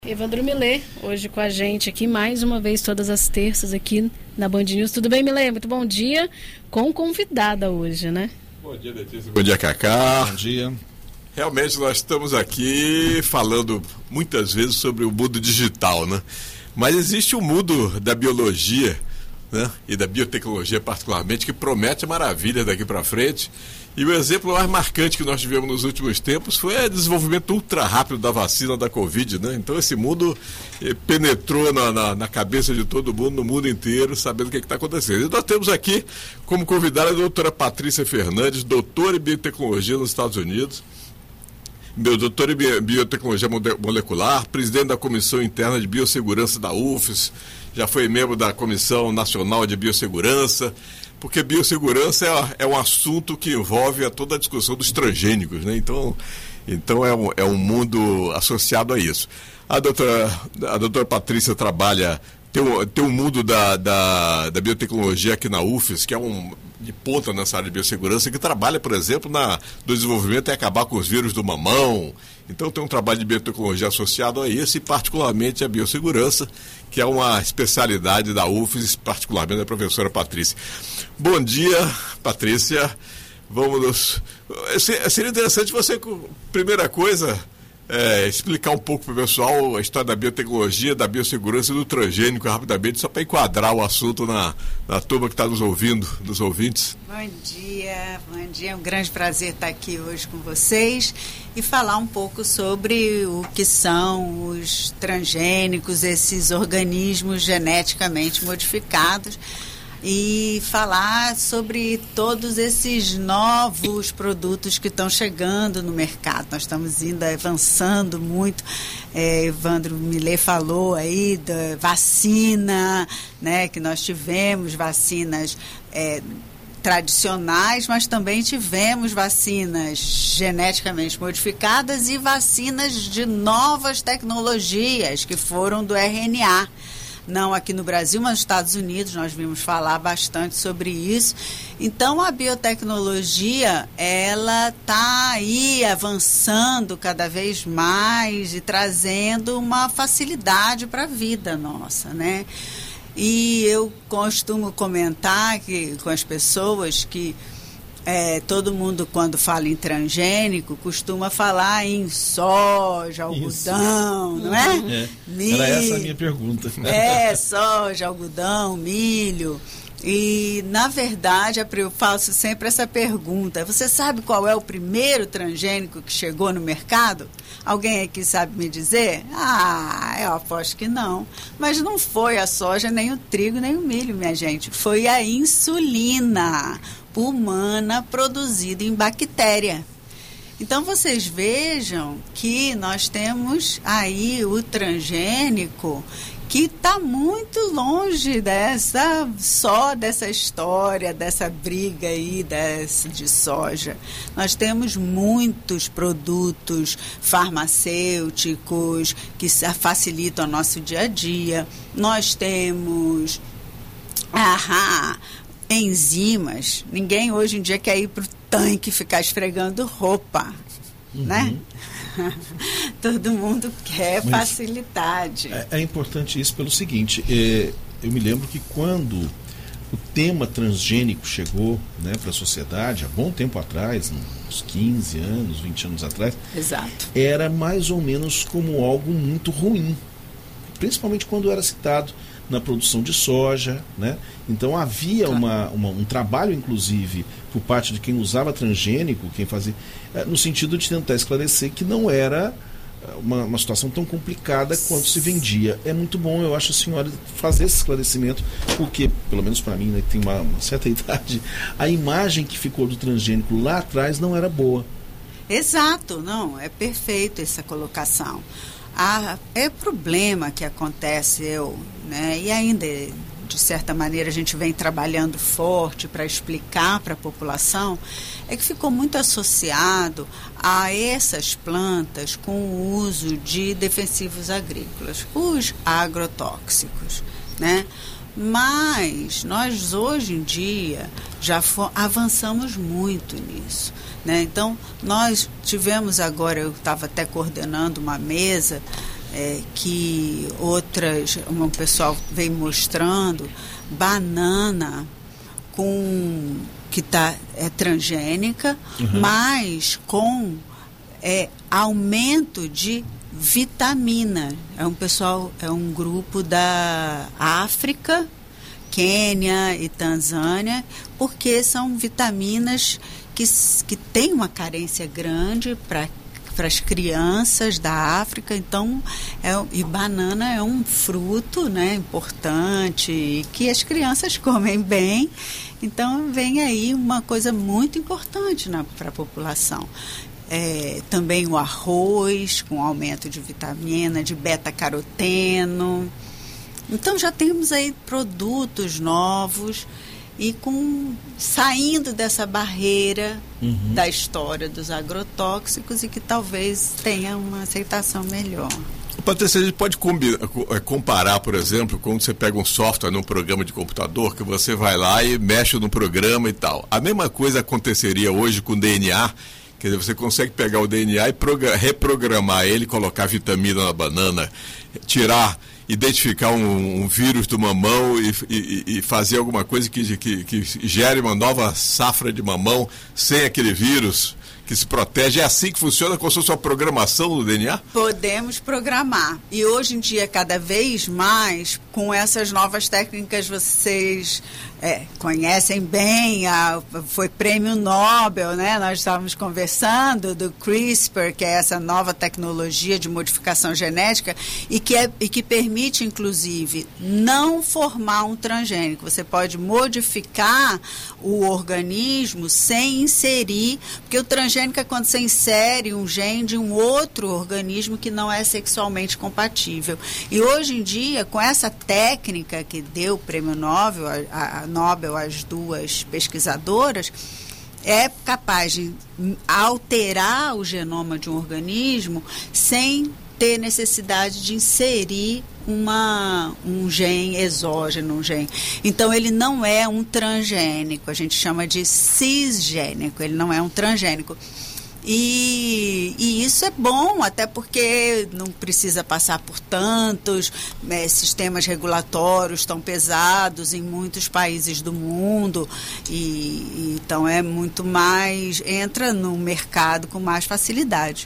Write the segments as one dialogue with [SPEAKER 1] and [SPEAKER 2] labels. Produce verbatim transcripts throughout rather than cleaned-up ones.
[SPEAKER 1] Evandro Millet, hoje com a gente aqui, mais uma vez, todas as terças aqui na Band News. Tudo bem, Millet? Muito bom dia. Com convidada hoje, né?
[SPEAKER 2] Bom dia, Letícia. Bom dia, Cacá.
[SPEAKER 3] Bom dia.
[SPEAKER 2] Realmente nós estamos aqui falando muitas vezes sobre o mundo digital, né? Mas existe o mundo da biologia, né? E da biotecnologia particularmente, que promete maravilhas daqui para frente. E o exemplo mais marcante que nós tivemos nos últimos tempos foi o desenvolvimento ultra rápido da vacina da Covid, né? Então esse mundo eh, penetrou na, na, na cabeça de todo mundo, no mundo inteiro, sabendo o que está acontecendo. E nós temos aqui como convidada a doutora Patrícia Fernandes, doutora em biotecnologia nos Estados Unidos, doutora em biotecnologia molecular, presidente da Comissão Interna de Biossegurança da U F S, já foi membro da Comissão Nacional de Biossegurança, porque biossegurança é, é um assunto que envolve a toda a discussão dos transgênicos, né? Então, então é, um, é um mundo associado a isso. A doutora, a doutora Patrícia trabalha, tem um, tem um mundo da, da, da biotecnologia aqui na U F S, que é um de ponta nessa área de biossegurança, que trabalha, por exemplo, na, no desenvolvimento em acabar com os vírus do mamão. Então tem um trabalho de biotecnologia associado a esse, e particularmente a biossegurança, que é uma especialidade da U F S, particularmente da professora Patrícia. Bom dia, Patrícia. Vamos nos... Seria interessante você, primeira coisa, é, explicar um pouco para o pessoal a história da biotecnologia, da biossegurança e do transgênico rapidamente, só para enquadrar o assunto na, na turma que está nos ouvindo, nos ouvintes.
[SPEAKER 4] Bom dia, bom dia. É um grande prazer estar aqui hoje com vocês e falar um pouco sobre o que são os transgênicos, esses organismos geneticamente modificados, e falar sobre todos esses novos produtos que estão chegando no mercado. Nós estamos indo avançando muito. É, Evandro Millet falou aí da vacina, né, que nós tivemos vacinas é, tradicionais, mas também tivemos vacinas geneticamente modificadas e vacinas de novas tecnologias que foram do R N A. Não aqui no Brasil, mas nos Estados Unidos, nós vimos falar bastante sobre isso. Então, a biotecnologia, ela está aí avançando cada vez mais e trazendo uma facilidade para a vida nossa, né? E eu costumo comentar que, com as pessoas que É, todo mundo, quando fala em transgênico, costuma falar em soja, algodão, isso. Não é?
[SPEAKER 3] é. Milho, era essa a minha pergunta.
[SPEAKER 4] É, soja, algodão, milho. E, na verdade, eu faço sempre essa pergunta. Você sabe qual é o primeiro transgênico que chegou no mercado? Alguém aqui sabe me dizer? Ah, eu aposto que não. Mas não foi a soja, nem o trigo, nem o milho, minha gente. Foi a insulina humana produzida em bactéria. Então, vocês vejam que nós temos aí o transgênico que está muito longe dessa, só dessa história, dessa briga aí desse, de soja. Nós temos muitos produtos farmacêuticos que facilitam o nosso dia a dia. Nós temos ahá, enzimas. Ninguém hoje em dia quer ir para o tanque ficar esfregando roupa, uhum. Né? Todo mundo quer Mas facilidade.
[SPEAKER 3] É, é importante isso pelo seguinte, é, eu me lembro que quando o tema transgênico chegou, né, para a sociedade, há bom tempo atrás, uns quinze anos, vinte anos atrás,
[SPEAKER 4] Exato.
[SPEAKER 3] Era mais ou menos como algo muito ruim, principalmente quando era citado na produção de soja, né? Então havia claro. uma, uma, um trabalho, inclusive, por parte de quem usava transgênico, quem fazia, no sentido de tentar esclarecer que não era uma, uma situação tão complicada quanto se vendia. É muito bom, eu acho, a senhora fazer esse esclarecimento, porque, pelo menos para mim, né, que tem uma, uma certa idade, a imagem que ficou do transgênico lá atrás não era boa.
[SPEAKER 4] Exato, não, é perfeito essa colocação. Ah, é problema que aconteceu, né? E ainda, de certa maneira, a gente vem trabalhando forte para explicar para a população, é que ficou muito associado a essas plantas com o uso de defensivos agrícolas, os agrotóxicos, né? Mas nós, hoje em dia, já avançamos muito nisso. Né? Então, nós tivemos agora, eu estava até coordenando uma mesa é, que outras, um pessoal vem mostrando, banana com que tá, é transgênica, uhum. mas com é, aumento de vitamina. É um pessoal, é um grupo da África, Quênia e Tanzânia, porque são vitaminas que, que têm uma carência grande para para as crianças da África. Então, é, e banana é um fruto, né, importante, que as crianças comem bem. Então, vem aí uma coisa muito importante para a população. É, também o arroz, com aumento de vitamina, de beta-caroteno. Então, já temos aí produtos novos e com, saindo dessa barreira uhum. da história dos agrotóxicos e que talvez tenha uma aceitação melhor.
[SPEAKER 2] Patrícia, a gente pode combinar, comparar, por exemplo, quando você pega um software num programa de computador, que você vai lá e mexe no programa e tal. A mesma coisa aconteceria hoje com o D N A, quer dizer, você consegue pegar o D N A e reprogramar ele, colocar vitamina na banana, tirar... identificar um, um vírus do mamão e, e, e fazer alguma coisa que, que, que gere uma nova safra de mamão sem aquele vírus, que se protege. É assim que funciona com a sua programação do D N A?
[SPEAKER 4] Podemos programar. E hoje em dia, cada vez mais, com essas novas técnicas, vocês é, conhecem bem, a, foi prêmio Nobel, né? Nós estávamos conversando do CRISPR, que é essa nova tecnologia de modificação genética e que, é, e que permite, inclusive, não formar um transgênico. Você pode modificar o organismo sem inserir, porque o transgênico é quando você insere um gene de um outro organismo que não é sexualmente compatível. E hoje em dia, com essa técnica que deu o prêmio Nobel, a, a Nobel às duas pesquisadoras, é capaz de alterar o genoma de um organismo sem ter necessidade de inserir uma, um gene exógeno, um gene. Então, ele não é um transgênico, a gente chama de cisgênico, ele não é um transgênico. E, e isso é bom, até porque não precisa passar por tantos é, sistemas regulatórios tão pesados em muitos países do mundo, e, e então é muito mais, entra no mercado com mais facilidade.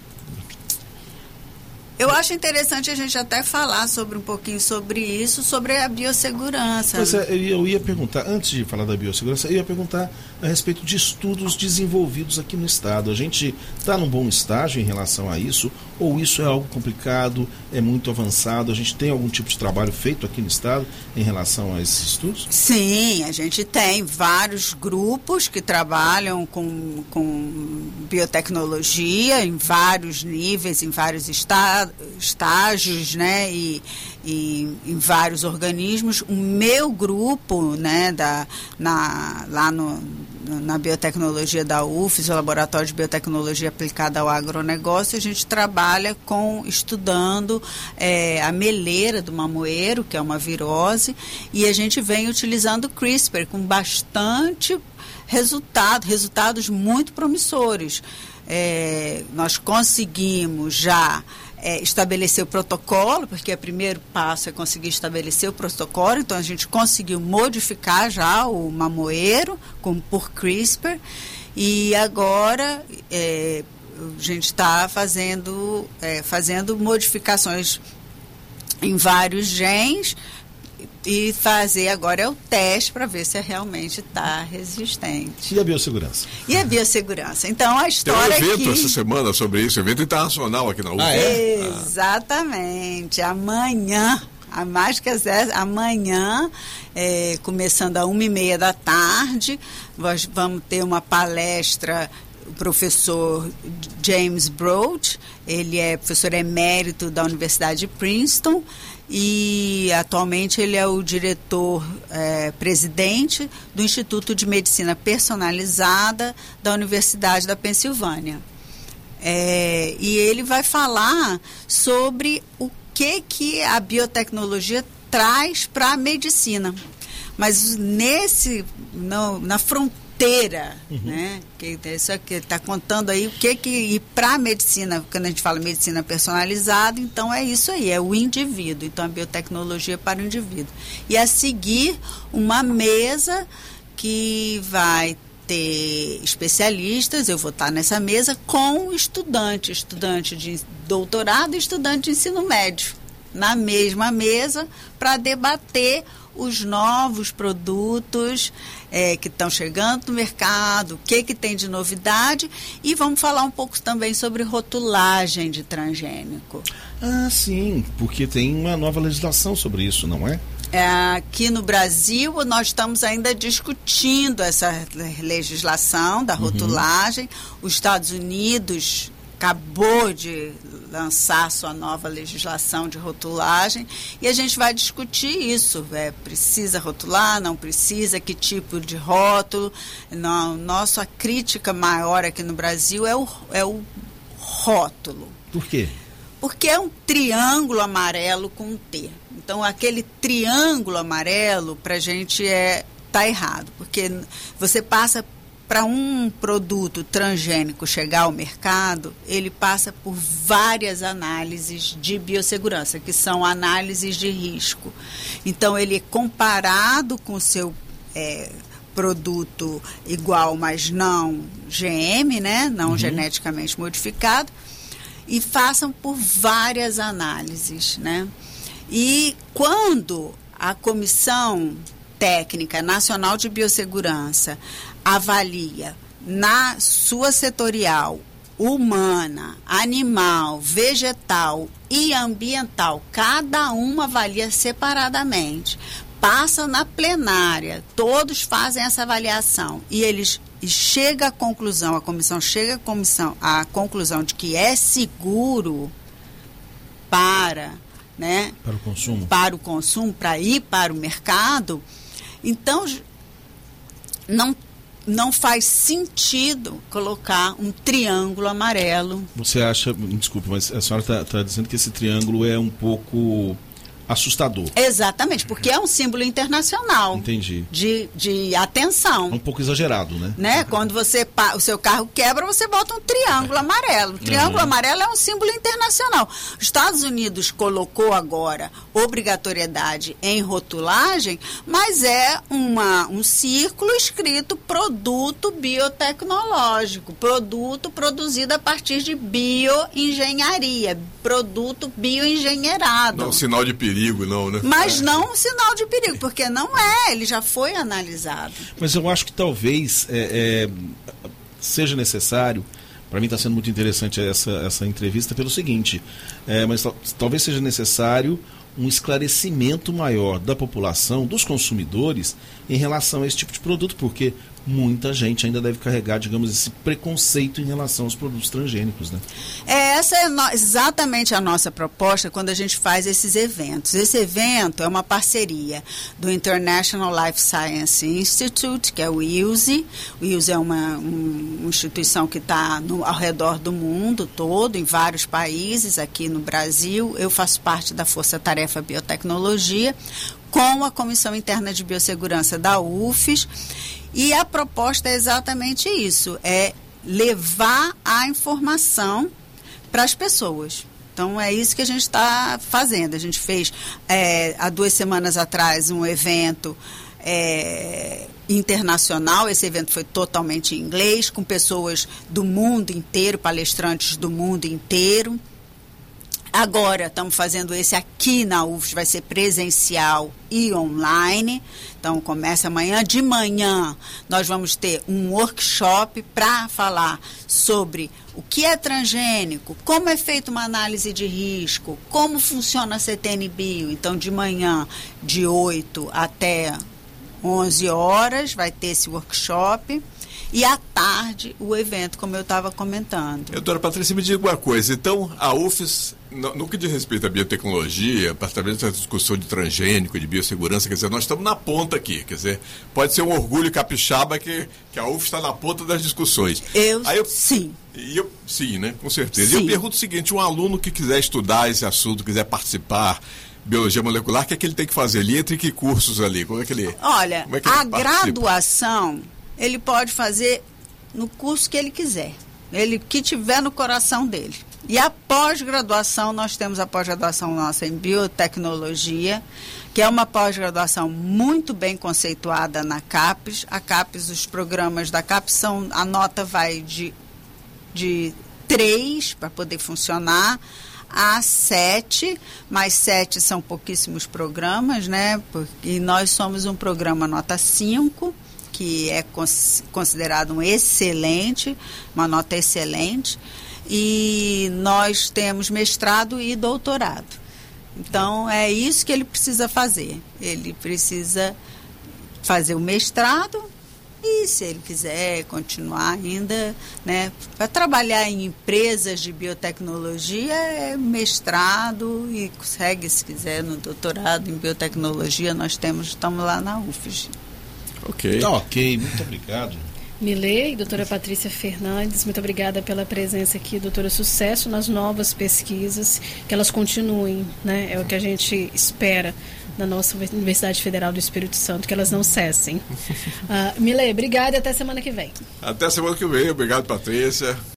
[SPEAKER 4] Eu acho interessante a gente até falar sobre um pouquinho sobre isso, sobre a biossegurança.
[SPEAKER 3] Pois é, eu ia perguntar, antes de falar da biossegurança, eu ia perguntar a respeito de estudos desenvolvidos aqui no Estado. A gente está num bom estágio em relação a isso, ou isso é algo complicado, é muito avançado? A gente tem algum tipo de trabalho feito aqui no Estado em relação a esses estudos?
[SPEAKER 4] Sim, a gente tem vários grupos que trabalham com, com biotecnologia em vários níveis, em vários estados, estágios, né, e, e em vários organismos. O meu grupo, né, da, na, lá no, na biotecnologia da U F S, o Laboratório de Biotecnologia Aplicada ao Agronegócio, a gente trabalha com, estudando é, a meleira do mamoeiro, que é uma virose, e a gente vem utilizando o CRISPR com bastante resultado, resultados muito promissores. É, nós conseguimos já É, estabelecer o protocolo, porque o primeiro passo é conseguir estabelecer o protocolo, então a gente conseguiu modificar já o mamoeiro com, por CRISPR, e agora é, a gente está fazendo, é, fazendo modificações em vários genes, e fazer agora é o teste para ver se realmente está resistente.
[SPEAKER 3] E a biossegurança?
[SPEAKER 4] E a biossegurança. Então, a história
[SPEAKER 2] Tem um evento
[SPEAKER 4] aqui...
[SPEAKER 2] essa semana sobre isso, evento internacional aqui na U F S.
[SPEAKER 3] Ah,
[SPEAKER 4] é? Exatamente. Ah. Amanhã, a mais que amanhã, é, começando a uma e meia da tarde, nós vamos ter uma palestra. O professor James Broad, ele é professor emérito da Universidade de Princeton, e atualmente ele é o diretor é, presidente do Instituto de Medicina Personalizada da Universidade da Pensilvânia. É, e ele vai falar sobre o que, que a biotecnologia traz para a medicina. Mas nesse, no, na fronteira inteira,
[SPEAKER 3] uhum.
[SPEAKER 4] né? Que isso aqui está contando aí o que que e para a medicina, quando a gente fala medicina personalizada, então é isso aí, é o indivíduo. Então a biotecnologia é para o indivíduo. E a seguir uma mesa que vai ter especialistas, eu vou estar nessa mesa com estudante, estudante de doutorado e estudante de ensino médio, na mesma mesa para debater os novos produtos é, que estão chegando no mercado, o que, que tem de novidade, e vamos falar um pouco também sobre rotulagem de transgênico.
[SPEAKER 3] Ah, sim, porque tem uma nova legislação sobre isso, não é?
[SPEAKER 4] É, aqui no Brasil, nós estamos ainda discutindo essa legislação da rotulagem. Uhum. Os Estados Unidos acabou de lançar sua nova legislação de rotulagem e a gente vai discutir isso. É, precisa rotular, não precisa, que tipo de rótulo. Não, nossa crítica maior aqui no Brasil é o, é o rótulo.
[SPEAKER 3] Por quê?
[SPEAKER 4] Porque é um triângulo amarelo com um T. Então, aquele triângulo amarelo, para a gente, é, tá errado. Porque você passa para um produto transgênico chegar ao mercado, ele passa por várias análises de biossegurança, que são análises de risco. Então, ele é comparado com o seu é, produto igual, mas não G M, né? Não uhum. geneticamente modificado, e façam por várias análises, né? E quando a Comissão Técnica Nacional de Biossegurança avalia na sua setorial humana, animal, vegetal e ambiental, cada uma avalia separadamente, passa na plenária, todos fazem essa avaliação e eles e chega à conclusão, a comissão chega à, comissão, à conclusão de que é seguro para, né,
[SPEAKER 3] para o consumo,
[SPEAKER 4] para o consumo, para ir para o mercado, então não, não faz sentido colocar um triângulo amarelo.
[SPEAKER 3] Você acha, desculpe, mas a senhora está tá dizendo que esse triângulo é um pouco assustador.
[SPEAKER 4] Exatamente, porque é um símbolo internacional.
[SPEAKER 3] Entendi.
[SPEAKER 4] De, de atenção.
[SPEAKER 3] É um pouco exagerado, né?
[SPEAKER 4] né? Quando você, o seu carro quebra, você bota um triângulo amarelo. O triângulo uhum. amarelo é um símbolo internacional. Os Estados Unidos colocou agora obrigatoriedade em rotulagem, mas é uma, um círculo escrito produto biotecnológico, produto produzido a partir de bioengenharia, produto bioengenheirado.
[SPEAKER 2] Não, sinal de perigo. Não, né?
[SPEAKER 4] Mas não um sinal de perigo, porque não é, ele já foi analisado.
[SPEAKER 3] Mas eu acho que talvez é, é, seja necessário, para mim está sendo muito interessante essa, essa entrevista pelo seguinte, é, mas talvez seja necessário um esclarecimento maior da população, dos consumidores, em relação a esse tipo de produto, porque muita gente ainda deve carregar, digamos, esse preconceito em relação aos produtos transgênicos, né?
[SPEAKER 4] É, essa é no, exatamente a nossa proposta quando a gente faz esses eventos. Esse evento é uma parceria do International Life Science Institute, que é o I L S I. O I L S I é uma, um, uma instituição que está ao redor do mundo todo, em vários países, aqui no Brasil. Eu faço parte da Força Tarefa Biotecnologia, com a Comissão Interna de Biossegurança da U F S, e a proposta é exatamente isso, é levar a informação para as pessoas. Então, é isso que a gente está fazendo. A gente fez, é, há duas semanas atrás, um evento é, internacional. Esse evento foi totalmente em inglês, com pessoas do mundo inteiro, palestrantes do mundo inteiro. Agora estamos fazendo esse aqui na U F S, vai ser presencial e online. Então começa amanhã. De manhã nós vamos ter um workshop para falar sobre o que é transgênico, como é feita uma análise de risco, como funciona a C T N Bio. Então de manhã, de oito até onze horas, vai ter esse workshop. E à tarde, o evento, como eu estava comentando.
[SPEAKER 2] Doutora Patrícia, me diga uma coisa. Então, a U F S, no, no que diz respeito à biotecnologia, apartamento da discussão de transgênico, de biossegurança, quer dizer, nós estamos na ponta aqui. Quer dizer, pode ser um orgulho capixaba que, que a U F S está na ponta das discussões.
[SPEAKER 4] Eu,
[SPEAKER 2] Aí eu
[SPEAKER 4] sim.
[SPEAKER 2] E eu, sim, né? Com certeza.
[SPEAKER 4] Sim.
[SPEAKER 2] E eu pergunto o seguinte, um aluno que quiser estudar esse assunto, quiser participar, biologia molecular, o que é que ele tem que fazer ali? Entre que cursos ali? Como é que ele,
[SPEAKER 4] Olha,
[SPEAKER 2] como é que ele
[SPEAKER 4] a
[SPEAKER 2] participa?
[SPEAKER 4] graduação ele pode fazer no curso que ele quiser, ele que tiver no coração dele. E a pós-graduação, nós temos a pós-graduação nossa em biotecnologia, que é uma pós-graduação muito bem conceituada na CAPES. A CAPES, os programas da CAPES, são, a nota vai de, de três para poder funcionar, a sete, mais sete são pouquíssimos programas, né? Porque nós somos um programa nota cinco, que é considerado um excelente, uma nota excelente, e nós temos mestrado e doutorado. Então, é isso que ele precisa fazer. Ele precisa fazer o mestrado e, se ele quiser continuar ainda, né, para trabalhar em empresas de biotecnologia, é mestrado e segue, se quiser, no doutorado em biotecnologia. Nós temos, estamos lá na U F G.
[SPEAKER 2] Ok.
[SPEAKER 3] Tá ok, muito obrigado.
[SPEAKER 1] Milê e doutora Patrícia Fernandes, muito obrigada pela presença aqui, doutora. Sucesso nas novas pesquisas, que elas continuem, né? É o que a gente espera na nossa Universidade Federal do Espírito Santo, que elas não cessem. Uh, Milê, obrigada e até semana que vem.
[SPEAKER 2] Até semana que vem, obrigado, Patrícia.